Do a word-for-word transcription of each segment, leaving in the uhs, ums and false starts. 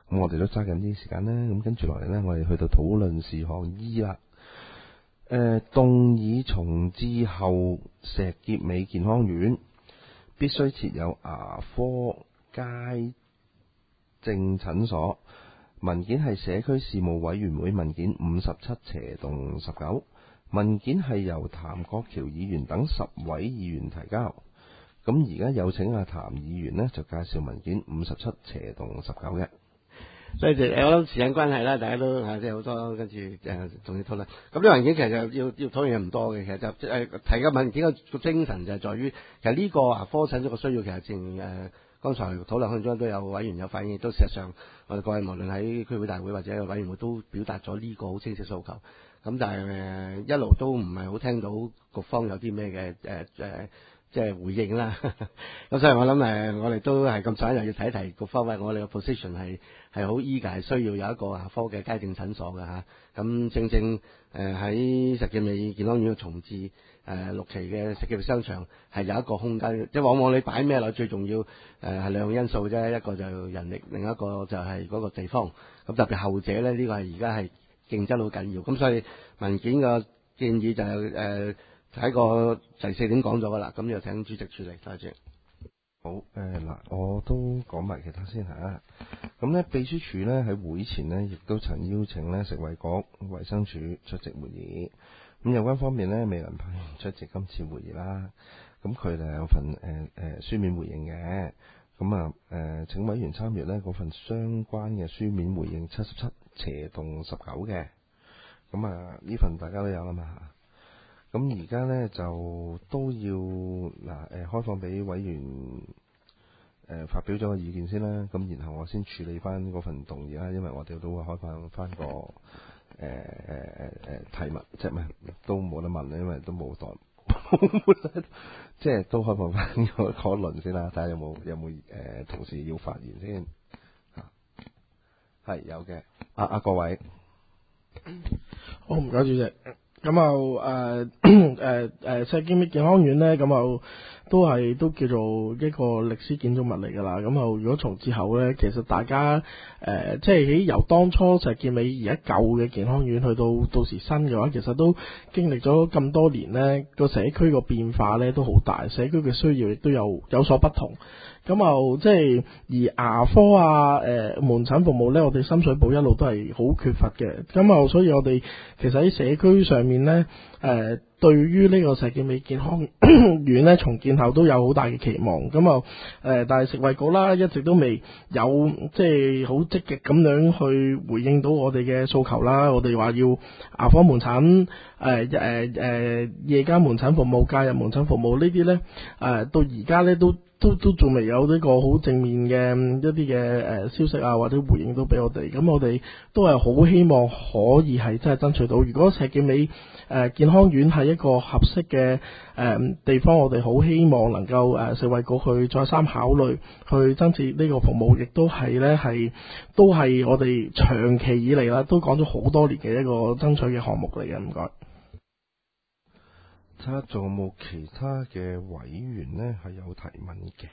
咁我哋都揸緊啲時間啦。咁跟住落嚟呢，我哋去到討論事項二啦。誒、呃，動議重置後石硤尾健康院必須設有牙科街症診所。文件係社區事務委員會文件五十七斜洞十九，文件係由譚國僑議員等十位議員提交。咁而家有請阿譚議員呢，就介紹文件五十七斜洞十九嘅。 所以就我諗時間關係啦，大家都即係好多跟住誒仲要討論。咁呢個文件其實要要討論嘢唔多嘅，其實就誒提嘅文件個精神就係在於，其實呢個牙科診所嘅需要其實正誒、呃、剛才討論當中都有委員有反映，都事實上我哋各位無論喺區會大會或者委員會都表達咗呢個好清晰訴求。咁但係誒、呃、一路都唔係好聽到局方有啲咩嘅誒誒即係回應啦。咁所以我諗誒我哋都係咁想又要睇一提局方，喂我哋嘅 position 係。係好 eager 係需要有一個牙科嘅街症診所嘅嚇，咁正正誒喺石硤尾健康院嘅重置誒、呃、六期嘅石硤尾商場係有一個空間，即係往往你擺咩落最重要誒係兩個因素啫，一個就人力，另一個就係嗰個地方。咁特別後者咧，呢、這個係而家係競爭好緊要。咁所以文件嘅建議就係誒喺個第四點講咗噶啦，咁就請主席處理，多謝。 好誒嗱、呃，我都講埋其他先嚇。咁咧，秘書處咧喺會前呢，亦都曾邀請咧食衛局、衛生署出席會議。咁有關方面咧未能派員出席今次會議啦。咁佢哋有份誒誒、呃、書面回應嘅。咁啊誒請委員參閱呢嗰份相關嘅書面回應七十七斜洞十九嘅。咁啊呢份大家都有啦嘛。咁而家咧就都要嗱誒、呃、開放俾委員誒、呃、發表咗個意見先啦，咁然後我先處理翻嗰份動議啦，因為我哋都會開放翻個誒誒誒誒提問，即係唔係都冇得問咧，因為都冇代，即係都開放翻個討論先啦，睇下有冇有冇誒、呃、同事要發言先嚇，係有嘅，啊啊各位， 好唔該主席。咁就誒誒誒石硤尾健康院咧，咁就都係都叫做一個歷史建築物嚟㗎啦。咁就如果從之後咧，其實大家誒、呃、即係喺由當初石硤尾而家舊嘅健康院去到到時新嘅話，其實都經歷咗咁多年咧，個社區個變化咧都好大，社區嘅需要亦都有有所不同。咁就即係而牙科啊、誒、呃、門診服務咧，我哋深水埗一路都係好缺乏嘅。咁就所以我哋其實喺社區上面咧，誒、呃、對於呢個石硤尾健康院咧重建後都有好大嘅期望。咁就誒，但係食衛局啦一直都未有即係好積極咁樣去回應到我哋嘅訴求啦。我哋話要牙科門診、誒誒誒夜間門診服務、假日門診服務呢啲咧，誒、呃、到而家咧都。都都仲未有呢個好正面嘅一啲嘅誒消息啊，或者回應到俾我哋。咁我哋都係好希望可以係真係爭取到。如果石硤尾誒健康院係一個合適嘅誒、呃、地方，我哋好希望能夠誒食衛局去再三考慮去增設呢個服務，亦都係咧係都係我哋長期以嚟啦，都講咗好多年嘅一個爭取嘅項目嚟嘅。唔該。 睇下仲有冇其他嘅委員呢係有提問嘅。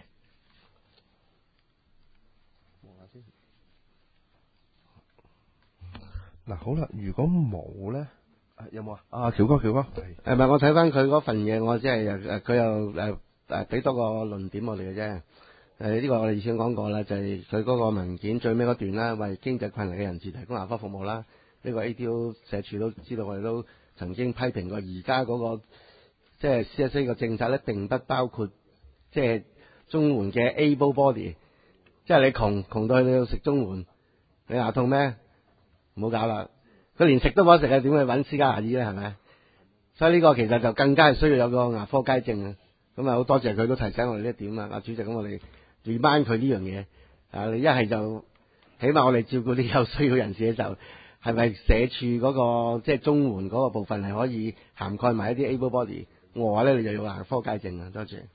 嗱好啦，如果冇咧，有冇啊？啊，喬哥，喬哥， 係咪我睇翻佢嗰份嘢，我即係誒佢又誒誒俾多個論點我哋嘅啫。誒呢個我哋以前講過啦，就係佢嗰個文件最尾嗰段啦，為經濟困難嘅人士提供牙科服務啦。呢個 A D O 社署都知道，我哋都曾經批評過而家嗰個。即係 C S A 個政策咧，並不包括即係綜援嘅 able body， 即係你窮窮到去你要食綜援，你牙痛咩？唔好搞啦！佢連食都冇得食啊，點去揾私家牙醫咧？係咪？所以呢個其實就更加係需要有個牙科街症啊！咁啊，好多謝佢都提醒我哋呢一點啊！阿主席，咁我哋 remind 佢呢樣嘢啊！你一係就起碼我哋照顧啲有需要人士嘅時候，係咪社署嗰個即係綜援嗰個部分係可以涵蓋埋一啲 able body？我話咧，你就要牙科街症啊！多謝。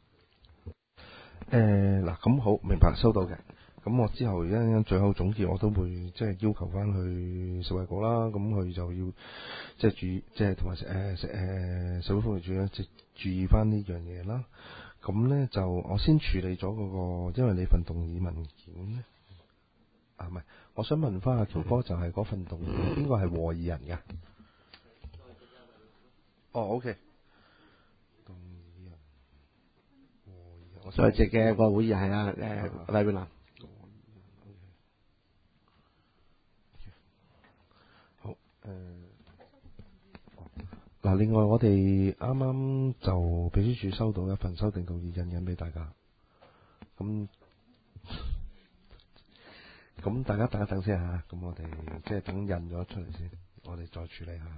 誒嗱，咁好，明白，收到嘅。咁我之後一陣最後總結，我都會即係要求翻去食衛局啦。咁佢就要即係注意，即係同埋誒食誒社會福利署咧，即係注意翻呢樣嘢啦。咁咧就我先處理咗嗰個，因為你份動議文件咧， 啊，唔係，我想問翻阿喬哥，就係嗰份動議，邊個係和議人㗎？哦，OK。動議人，和議人，我在席嘅個會議係啊，誒黎永南。 好，誒，嗱，另外我哋啱啱就秘書處收到一份修訂動議印緊俾大家，咁咁大家等一等先嚇，咁我哋即係等印咗出嚟先，我哋再處理下。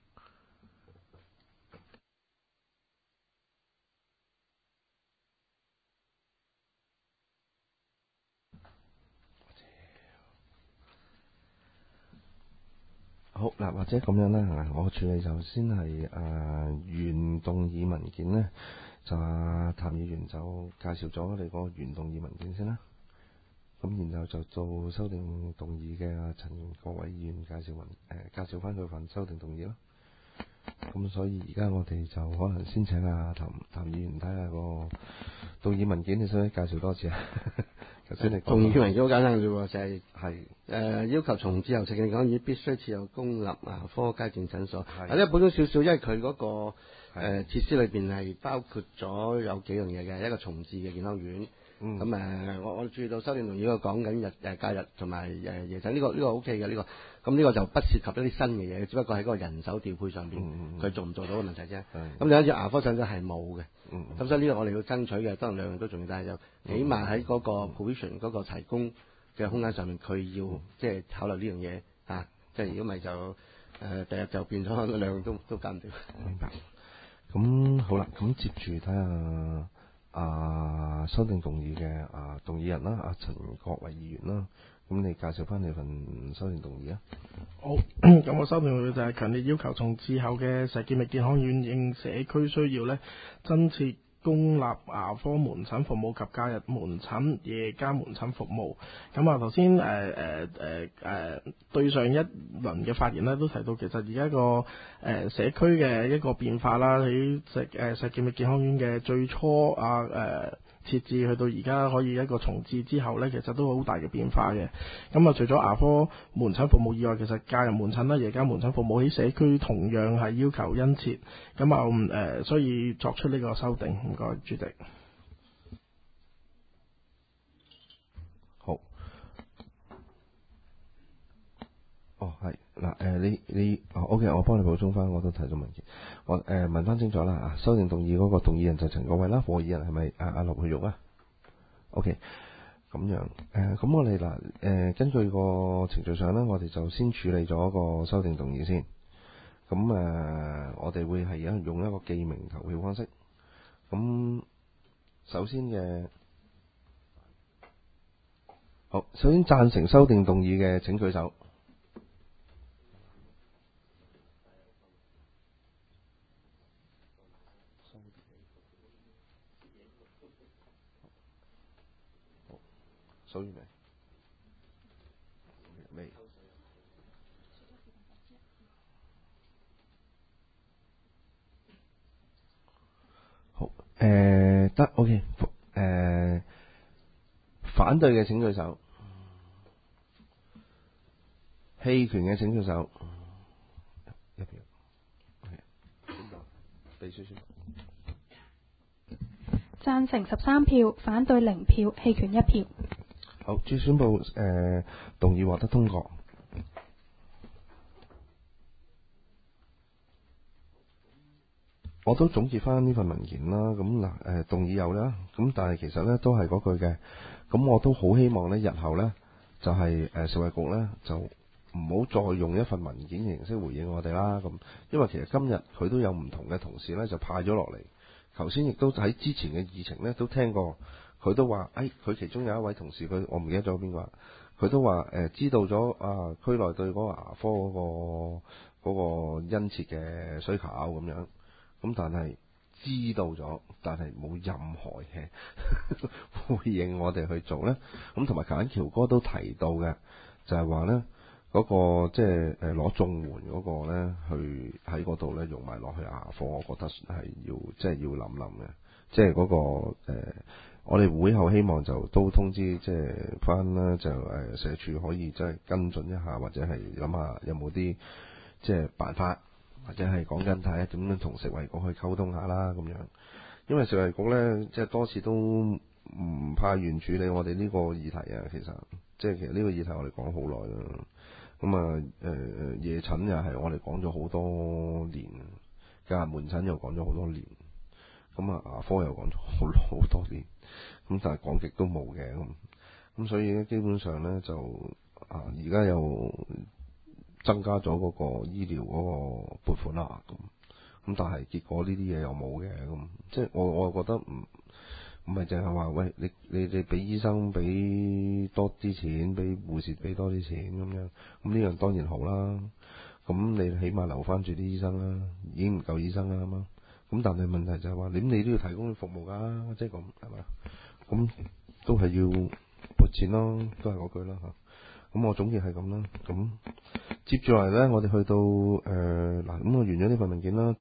好嗱，或者咁樣啦，我處理就先係誒原動議文件呢，就阿譚議員就介紹咗我哋個原動議文件先啦。咁然後就做修訂動議嘅阿陳國偉議員介紹文誒介紹翻佢份修訂動議啦。咁所以而家我哋就可能先請阿譚譚議員睇下個動議文件，你想唔想介紹多次啊？頭先你動議文件好簡單嘅啫喎，就係係誒要求從自由食嘅講院必須設有公立牙科街症診所。 係啊，呢補充少少，因為佢嗰、個誒、 係呃、設施裏邊係包括咗有幾樣嘢嘅，一個重置嘅健康院。 嗯咁誒、呃，我我注意到修訂動議嗰個講緊日誒假日同埋誒夜診，呢、個呢、個 O K 嘅呢個。咁呢個就不涉及一啲新嘅嘢，只不過喺嗰個人手調配上邊，佢、 嗯嗯、 做唔做到嘅問題啫。 係咁有一隻牙科診所係冇嘅。 嗯咁所以呢個我哋要爭取嘅，當然兩樣都重要，但係就起碼喺嗰個 provision 嗰個提供嘅空間上面，佢要即係考慮呢樣嘢啊！即係如果咪就誒第日就變咗兩樣都都搞唔掂。 明白。咁好啦，咁接住睇下啊修訂動議嘅啊動議人啦，阿陳國偉議員啦，咁你介紹翻你份修訂動議啊？ 好，咁我修訂嘅就係強烈要求從之後嘅石硤尾健康院應社區需要咧，增設公立牙科門診服務及假日門診、夜間門診服務。咁啊，頭先誒誒誒誒對上一輪嘅發言咧，都提到其實而家個誒、呃、社區嘅一個變化啦，喺石誒石硤尾健康院嘅最初啊誒。呃設置去到而家可以一個重置之後呢，其實都好大嘅變化嘅。咁啊，除咗牙科門診服務以外，其實假日門診啦、夜間門診服務喺社區同樣係要求殷切。咁啊誒，所以作出呢個修訂。唔該，主席。 好。哦，係嗱誒，你你哦 OK，我幫你補充翻，我都睇到文件。我誒、呃、問翻清楚啦啊，修訂動議嗰個動議人就陳國偉啦，和議人係咪阿阿劉佩玉啊 ？OK，咁樣誒，咁、呃、我哋嗱誒根據個程序上咧，我哋就先處理咗個修訂動議先。咁誒、呃，我哋會係而家用一個記名投票方式。咁首先嘅好，首先贊成修訂動議嘅請舉手。數完未？未。好，誒得 OK，誒反對嘅請舉手，棄權嘅請舉手，一票。OK，秘書宣布。 贊成十三票，反對零票，棄權一票。 好，注宣布誒、呃、動議獲得通過。我都總結翻呢份文件啦。咁嗱誒動議有啦，咁但係其實咧都係嗰句嘅。咁我都好希望咧，日後咧就係誒食衞局咧就唔好再用一份文件嘅形式回應我哋啦。咁因為其實今日佢都有唔同嘅同事咧就派咗落嚟。頭先亦都喺之前嘅議程咧都聽過。佢都話，誒、哎，佢其中有一位同事，佢我唔記得咗邊個，佢都話，誒、呃，知道咗啊，區內對嗰個牙科嗰、那個嗰、那個殷切嘅需求咁樣，咁但係知道咗，但係冇任何嘅回應我哋去做咧。咁同埋頭先喬哥都提到嘅，就係話咧嗰個即係誒攞綜援嗰個咧，去喺嗰度咧用埋落去牙科，我覺得係要即係、就是、要諗諗嘅，即係嗰個誒。呃我哋會後希望就都通知即係翻啦，就誒社署可以即係跟進一下，或者係諗下有冇啲即係辦法，或者係講緊睇下點樣同食衞局去溝通下啦咁樣。因為食衞局咧即係多次都唔派員處理我哋呢個議題啊，其實即係其實呢個議題我哋講好耐啦。咁啊誒夜診又係我哋講咗好多年，家門診又講咗好多年，咁啊牙科又講咗好好多年，咁但係講極都冇嘅咁，咁所以咧基本上咧就啊而家又增加咗嗰個醫療嗰個撥款啦咁，咁但係結果呢啲嘢又冇嘅咁，即係我我覺得唔唔係淨係話喂你你你俾醫生俾多啲錢，俾護士俾多啲錢咁樣，咁呢樣當然好啦。咁你起碼留翻住啲醫生啦，已經唔夠醫生啦嘛。咁但係問題就係話，點你都要提供啲服務㗎，即係咁係咪？咁都係要撥錢咯，都係嗰句啦嚇。咁我總結係咁啦。咁接住嚟咧，我哋去到誒嗱，咁、呃、我完咗呢份文件啦。